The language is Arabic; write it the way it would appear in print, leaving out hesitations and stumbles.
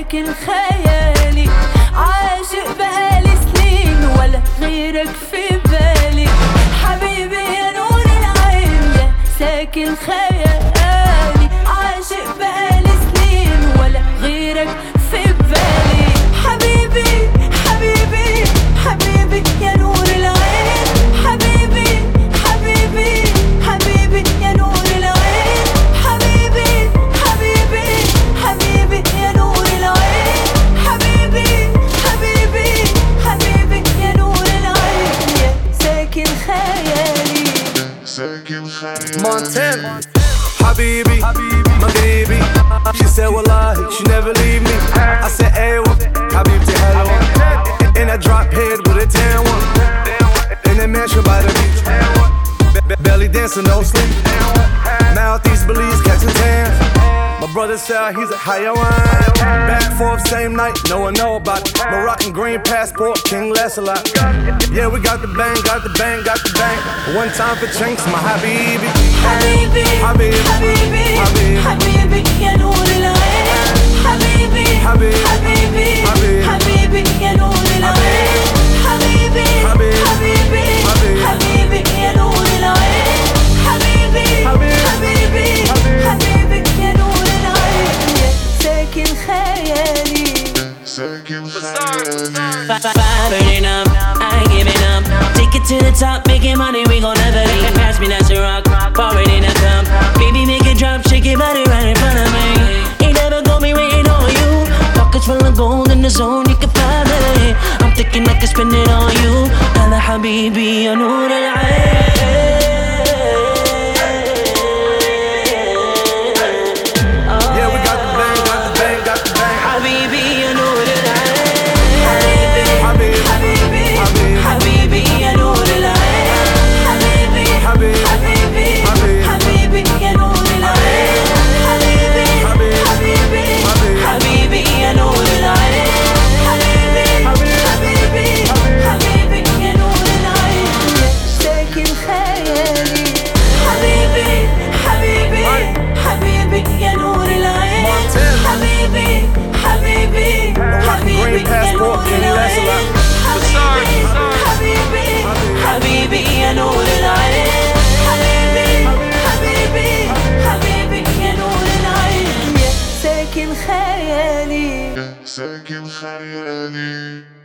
ساكن خيالي، عاشق بقالي سنين ولا غيرك في بالي. حبيبي يا نور العين يا ساكن خيالي، عاشق بقالي سنين ولا غيرك في بالي. حبيبي حبيبي حبيبي يا نور العين، حبيبي حبيبي حبيبي يا نور العين، حبيبي حبيبي حبيبي يا نور العين، حبيبي حبيبي حبيبي يا نور العين يا ساكن خيالي. Montana, Habibi, my baby. She said, wallahi, she never leave me. I said, aywa, Habibti hello. In that drop head with a tan one. In that mansion by the beach. Belly dancing, no sleep. Mouth-east Belize, catching tan. My brother said he's a hayawan. Back forth same night, no one know about it. Moroccan green passport, King Lancelot. Yeah, we got the bang, got the bang, got the bang. One time for chinks, my habibi. حبيبي حبيبي حبيبي حبيبي حبيبي يا نور العين، حبيبي حبيبي حبيبي حبيبي يا نور العين، حبيبي حبيبي حبيبي يا نور العين، حبيبي حبيبي حبيبي يا نور العين يا ساكن خيالي. Burning up, I ain't giving up. Take it to the top, making money, we gon' never leave. Pass me that rock, pour it in a cup. Baby, make it drop, shake your body right in front of me. Ain't never gonna be waiting on you. Pockets full of gold in the zone, you can find it. I'm thinking I can spend it on you. Hala habibi, ya noor al-ain. Yeah, we got the bang, got the bang, got the bang. Habibi, ya noor al-ain. Habibi, حبيبي حبيبي حبيبي يا نور العين، حبيبي حبيبي حبيبي حبيبي يا نور العين، حبيبي حبيبي حبيبي يا نور العين، حبيبي حبيبي حبيبي يا نور العين يا ساكن خيالي. حبيبي حبيبي حبيبي يا نور العين، حبيبي حبيبي حبيبي يا نور العين، حبيبي حبيبي يا نور العين، حبيبي حبيبي حبيبي يا نور العين يا ساكن خيالي.